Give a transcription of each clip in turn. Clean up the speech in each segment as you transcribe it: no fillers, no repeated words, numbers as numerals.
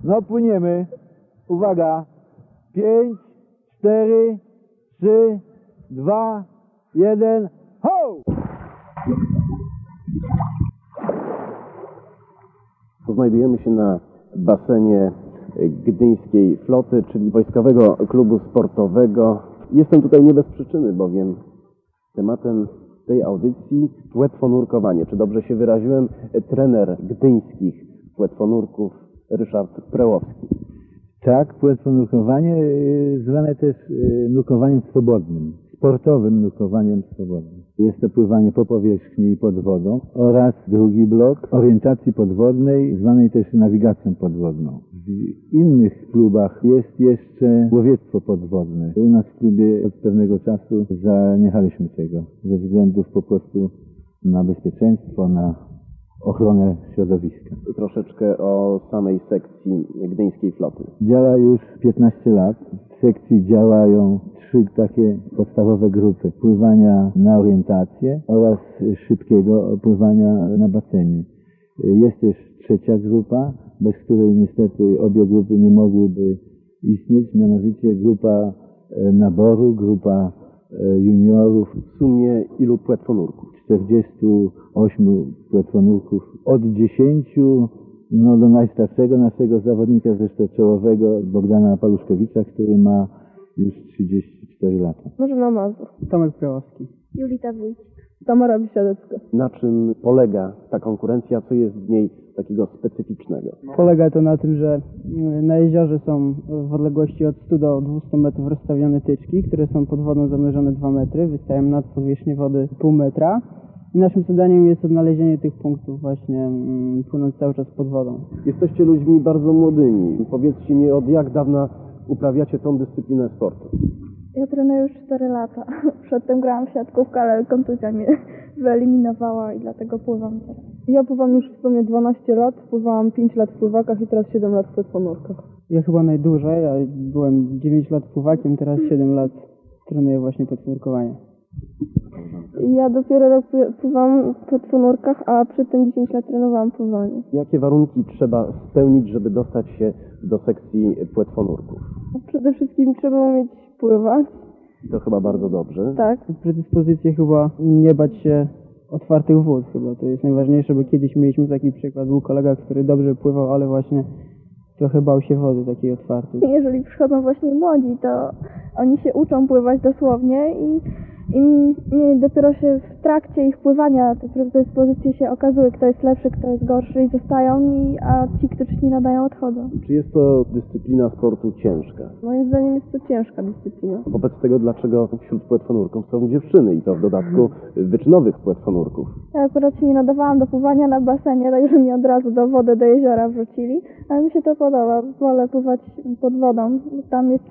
No płyniemy. Uwaga. 5, 4, 3, 2, 1. Ho! Znajdujemy się na basenie Gdyńskiej Floty, czyli Wojskowego Klubu Sportowego. Jestem tutaj nie bez przyczyny, bowiem tematem tej audycji płetwonurkowanie. Czy dobrze się wyraziłem? Trener gdyńskich płetwonurków Ryszard Prełowski. Tak, płetwonurkowanie zwane też nurkowaniem swobodnym, sportowym nurkowaniem swobodnym. Jest to pływanie po powierzchni i pod wodą oraz drugi blok orientacji podwodnej, zwanej też nawigacją podwodną. W innych klubach jest jeszcze łowiectwo podwodne. U nas w klubie od pewnego czasu zaniechaliśmy tego, ze względów po prostu na bezpieczeństwo, na ochronę środowiska. Troszeczkę o samej sekcji Gdyńskiej Floty. Działa już 15 lat. W sekcji działają 3 takie podstawowe grupy. Pływania na orientację oraz szybkiego pływania na basenie. Jest też trzecia grupa, bez której niestety obie grupy nie mogłyby istnieć, mianowicie grupa naboru, grupa juniorów. W sumie ilu płetwonurków? 48 płetwonurków. Od 10 do najstarszego naszego zawodnika, zresztą czołowego, Bogdana Paluszkiewicza, który ma już 34 lata. Marzena Mazur. Tomek Prełowski. Julita Wójcik. Tamara Bisiadecka. Na czym polega ta konkurencja? Co jest w niej takiego specyficznego? Polega to na tym, że na jeziorze są w odległości od 100 do 200 metrów rozstawione tyczki, które są pod wodą zanurzone 2 metry, wystają nad powierzchnię wody pół metra. I naszym zadaniem jest odnalezienie tych punktów właśnie płynąc cały czas pod wodą. Jesteście ludźmi bardzo młodymi. Powiedzcie mi, od jak dawna uprawiacie tą dyscyplinę sportu? Ja trenuję już 4 lata. Przedtem grałam w siatkówkę, ale kontuzja mnie wyeliminowała i dlatego pływam teraz. Ja pływam już w sumie 12 lat, pływałam 5 lat w pływakach i teraz 7 lat w płetwonurkach. Ja chyba najdłużej, ja byłem 9 lat pływakiem, teraz 7 lat trenuję właśnie płetwonurkowanie. Ja dopiero rok pływam w płetwonurkach, a przedtem 10 lat trenowałam pływanie. Jakie warunki trzeba spełnić, żeby dostać się do sekcji płetwonurków? Przede wszystkim trzeba umieć pływać. To chyba bardzo dobrze. Tak. Predyspozycje chyba nie bać się otwartych wód chyba, to jest najważniejsze, bo kiedyś mieliśmy taki przykład, był kolega, który dobrze pływał, ale właśnie trochę bał się wody takiej otwartej. Jeżeli przychodzą właśnie młodzi, to oni się uczą pływać dosłownie i dopiero się w trakcie ich pływania te predyspozycje się okazuje, kto jest lepszy, kto jest gorszy i zostają, a ci, którzy się nie nadają, odchodzą. Czy jest to dyscyplina sportu ciężka? Moim zdaniem jest to ciężka dyscyplina. Wobec tego, dlaczego wśród płetwonurków są dziewczyny i to w dodatku wyczynowych płetwonurków? Ja akurat się nie nadawałam do pływania na basenie, także mnie od razu do wody, do jeziora wrzucili, ale mi się to podoba. Wolę pływać pod wodą, bo tam jest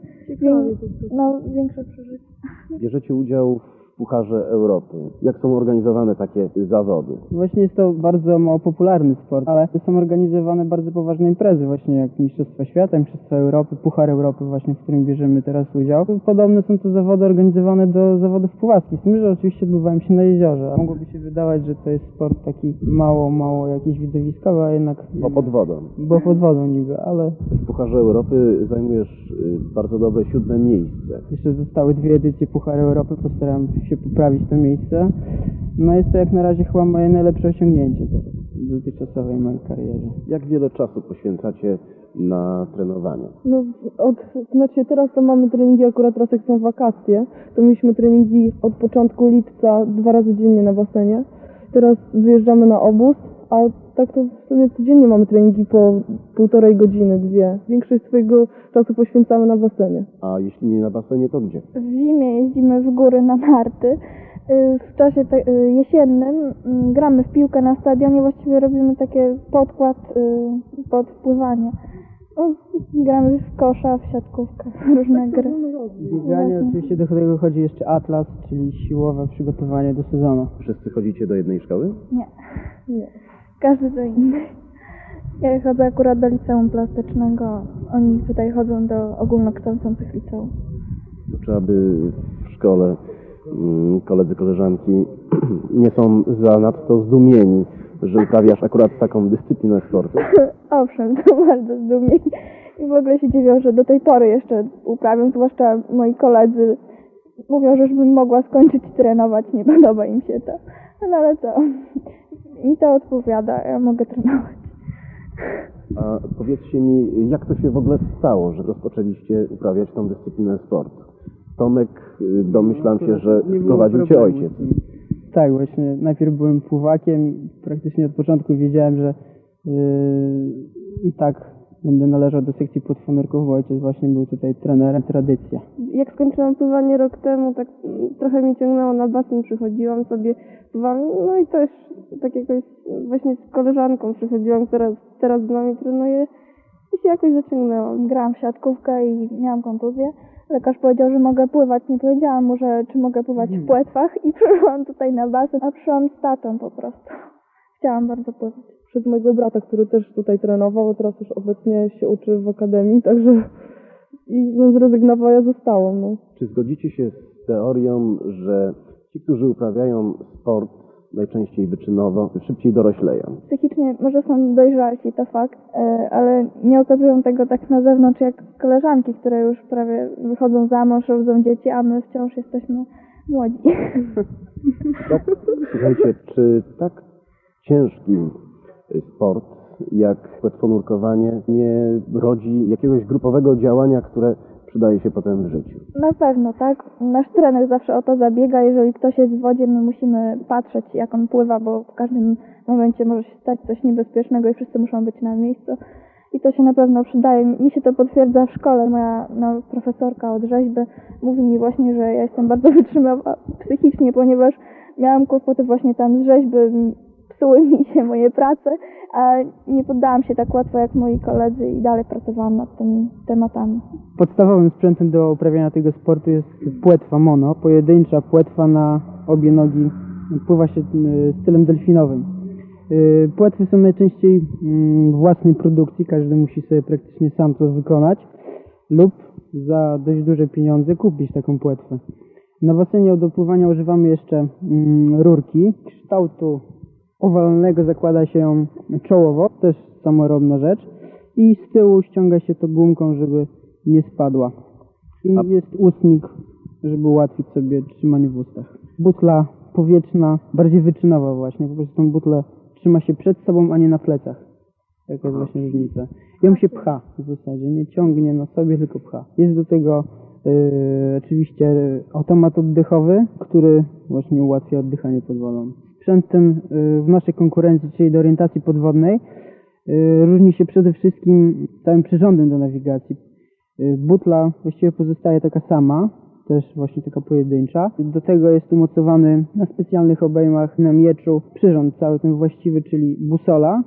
większe przeżycie. Bierzecie udział w Pucharze Europy. Jak są organizowane takie zawody? Właśnie jest to bardzo mało popularny sport, ale są organizowane bardzo poważne imprezy, właśnie jak Mistrzostwa Świata, Mistrzostwa Europy, Puchar Europy właśnie, w którym bierzemy teraz udział. Podobne są to zawody organizowane do zawodów pływackich, z tym, że oczywiście odbywają się na jeziorze. Mogłoby się wydawać, że to jest sport taki mało jakiś widowiskowy, a jednak... Bo pod wodą. Bo pod wodą niby, ale... W Pucharze Europy zajmujesz bardzo dobre 7. miejsce. Jeszcze zostały 2 edycje Pucharu Europy, postaram się poprawić to miejsce. No jest to jak na razie chyba moje najlepsze osiągnięcie teraz w dotychczasowej mojej karierze. Jak wiele czasu poświęcacie na trenowanie? No, teraz to mamy treningi, akurat teraz jak są wakacje, to mieliśmy treningi od początku lipca 2 razy dziennie na basenie. Teraz wyjeżdżamy na obóz, a tak to w sumie codziennie mamy treningi po 1,5 godziny, 2. Większość swojego czasu poświęcamy na basenie. A jeśli nie na basenie, to gdzie? W zimie jeździmy w góry na narty. W czasie jesiennym gramy w piłkę na stadionie, właściwie robimy taki podkład pod pływanie. No, gramy w kosza, w siatkówkę, różne gry. Bieganie, oczywiście do tego chodzi jeszcze atlas, czyli siłowe przygotowanie do sezonu. Wszyscy chodzicie do jednej szkoły? Nie. Każdy do innej. Ja chodzę akurat do liceum plastycznego, oni tutaj chodzą do ogólnokształcących liceum. Czy aby w szkole koledzy, koleżanki nie są zanadto zdumieni że uprawiasz akurat taką dyscyplinę sportu? Owszem, to bardzo zdumni. I w ogóle się dziwią, że do tej pory jeszcze uprawiam, zwłaszcza moi koledzy mówią, że już bym mogła skończyć trenować, nie podoba im się to. No ale co, mi to odpowiada, ja mogę trenować. A powiedzcie mi, jak to się w ogóle stało, że rozpoczęliście uprawiać tą dyscyplinę sportu? Tomek, domyślam się, że Nie było sprowadził cię problemu ojciec. z tym. Tak, właśnie. Najpierw byłem pływakiem i praktycznie od początku wiedziałem, że i tak będę należał do sekcji płetwonurków, bo ojciec właśnie był tutaj trenerem. Tradycja. Jak skończyłam pływanie rok temu, tak trochę mnie ciągnęło na basen, przychodziłam sobie, pływałam, no i też tak jakoś właśnie z koleżanką przychodziłam, która teraz z nami trenuje i się jakoś zaciągnęłam. Grałam w siatkówkę i miałam kontuzję. Lekarz powiedział, że mogę pływać. Nie powiedziałam mu, że czy mogę pływać w płetwach i przyszłam tutaj na basen, a przyszłam z tatą po prostu. Chciałam bardzo pływać. Przez mojego brata, który też tutaj trenował, a teraz już obecnie się uczy w akademii, także i no, zrezygnowała, ja zostałam. No. Czy zgodzicie się z teorią, że ci, którzy uprawiają sport najczęściej wyczynowo, szybciej dorośleją? Psychicznie może są dojrzalsi, to fakt, ale nie okazują tego tak na zewnątrz jak koleżanki, które już prawie wychodzą za mąż, rodzą dzieci, a my wciąż jesteśmy młodzi. Słuchajcie, czy tak ciężki sport jak płetwonurkowanie nie rodzi jakiegoś grupowego działania, które przydaje się potem w życiu? Na pewno, tak. Nasz trener zawsze o to zabiega. Jeżeli ktoś jest w wodzie, my musimy patrzeć, jak on pływa, bo w każdym momencie może się stać coś niebezpiecznego i wszyscy muszą być na miejscu. I to się na pewno przydaje. Mi się to potwierdza w szkole. Moja profesorka od rzeźby mówi mi właśnie, że ja jestem bardzo wytrzymawa psychicznie, ponieważ miałam kłopoty właśnie tam z rzeźby, psuły mi się moje prace, a nie poddałam się tak łatwo jak moi koledzy i dalej pracowałam nad tymi tematami. Podstawowym sprzętem do uprawiania tego sportu jest płetwa mono, pojedyncza płetwa na obie nogi. Pływa się stylem delfinowym. Płetwy są najczęściej własnej produkcji, każdy musi sobie praktycznie sam to wykonać lub za dość duże pieniądze kupić taką płetwę. Na basenie do pływania używamy jeszcze rurki kształtu owalnego, zakłada się ją czołowo, też samorobna rzecz i z tyłu ściąga się to gumką, żeby nie spadła. I jest ustnik, żeby ułatwić sobie trzymanie w ustach. Butla powietrzna, bardziej wyczynowa właśnie, po prostu tą butlę trzyma się przed sobą, a nie na plecach. Taka jest właśnie różnica. Ją się pcha w zasadzie, nie ciągnie na sobie, tylko pcha. Jest do tego oczywiście automat oddechowy, który właśnie ułatwia oddychanie pod wodą. Sprzęt ten w naszej konkurencji, czyli do orientacji podwodnej, różni się przede wszystkim całym przyrządem do nawigacji. Butla właściwie pozostaje taka sama, też właśnie taka pojedyncza. Do tego jest umocowany na specjalnych obejmach na mieczu przyrząd cały ten właściwy, czyli busola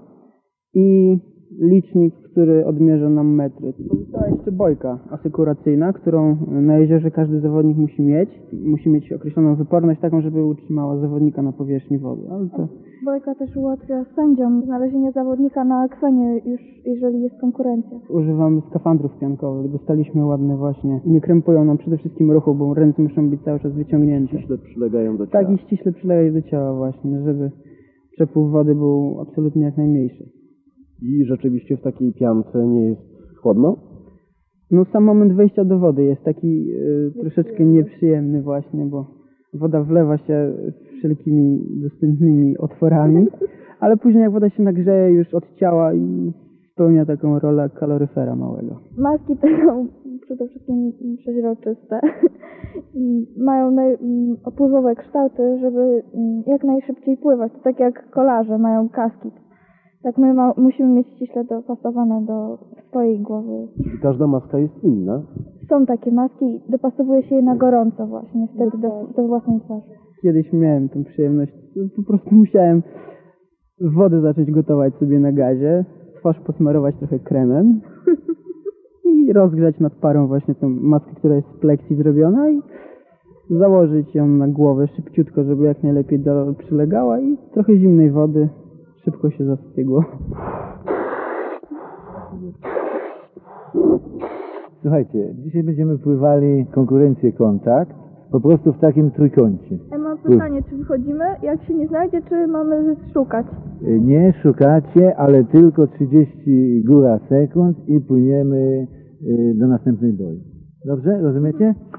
i licznik, który odmierza nam metry. Pozostała jeszcze bojka asekuracyjna, którą na jeziorze każdy zawodnik musi mieć. Musi mieć określoną wyporność taką, żeby utrzymała zawodnika na powierzchni wody. Ale to Bojka też ułatwia sędziom znalezienie zawodnika na akwenie, już jeżeli jest konkurencja. używamy skafandrów piankowych. Dostaliśmy ładne właśnie. Nie krępują nam przede wszystkim ruchu, bo ręce muszą być cały czas wyciągnięte. Ściśle przylegają do ciała. Tak, i ściśle przylegają do ciała właśnie, żeby przepływ wody był absolutnie jak najmniejszy. I rzeczywiście w takiej piance nie jest chłodno? No sam moment wejścia do wody jest taki troszeczkę nieprzyjemny właśnie, bo woda wlewa się wszelkimi dostępnymi otworami, ale później jak woda się nagrzeje już od ciała i spełnia taką rolę kaloryfera małego. Maski te są przede wszystkim przeźroczyste i mają opływowe kształty, żeby jak najszybciej pływać. To tak jak kolarze mają kaski. Tak my musimy mieć ściśle dopasowane do swojej głowy. Czyli każda maska jest inna. Są takie maski i dopasowuje się je na gorąco właśnie, wtedy do własnej twarzy. Kiedyś miałem tę przyjemność, po prostu musiałem wodę zacząć gotować sobie na gazie, twarz posmarować trochę kremem i rozgrzać nad parą właśnie tę maskę, która jest z pleksji zrobiona i założyć ją na głowę szybciutko, żeby jak najlepiej przylegała i trochę zimnej wody, szybko się zastygło. Słuchajcie, dzisiaj będziemy pływali konkurencję kontakt, po prostu w takim trójkącie. Ja mam pytanie, czy wychodzimy? Jak się nie znajdzie, czy mamy szukać? Nie szukacie, ale tylko 30 góra sekund i płyniemy do następnej boi. Dobrze? Rozumiecie?